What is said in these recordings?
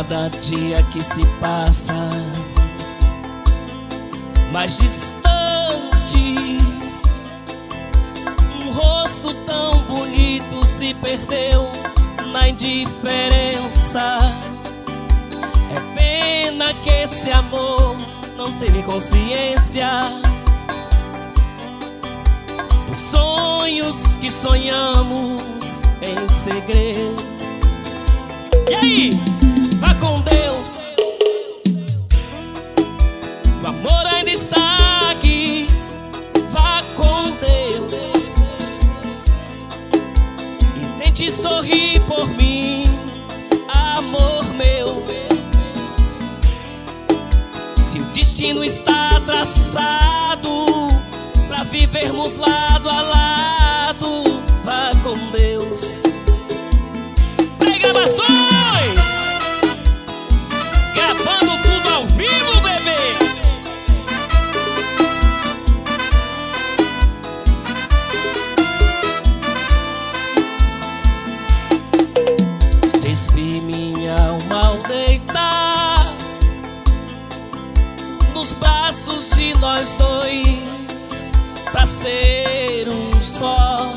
cada dia que se passa mais distante, um rosto tão bonito se perdeu na indiferença. É pena que esse amor não teve consciência dos sonhos que sonhamos em segredo. E aí, vá com Deus, o amor ainda está aqui. Vá com Deus e tente sorrir por mim, amor meu. Se o destino está traçado pra vivermos lado a lado, vá com Deus. Pré-gravações, gravando tudo ao vivo, bebê. Despi minha alma ao deitar nos braços de nós dois, pra ser um só.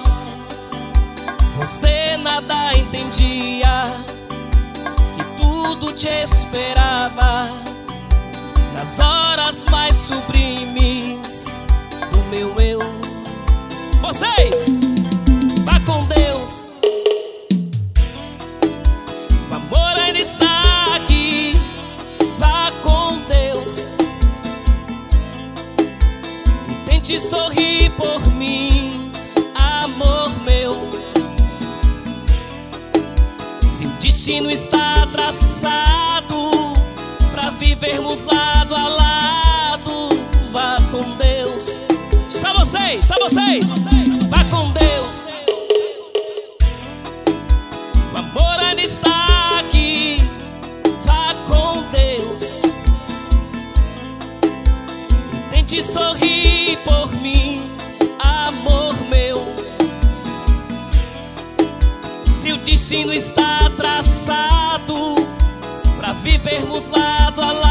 Você nada entendia, que tudo te esperava nas horas mais sublimes do meu eu. Vocês, vá com Deus, o amor ainda está aqui. Vá com Deus e tente sorrir por mim, amor meu. Se o destino está traçado pra vivermos lado a lado, vá com Deus. Só vocês, só vocês. Vá com Deus, o amor ainda está aqui. Vá com Deus e tente sorrir por mim, amor meu. Se o destino está traçado pra vivermos lado a lado,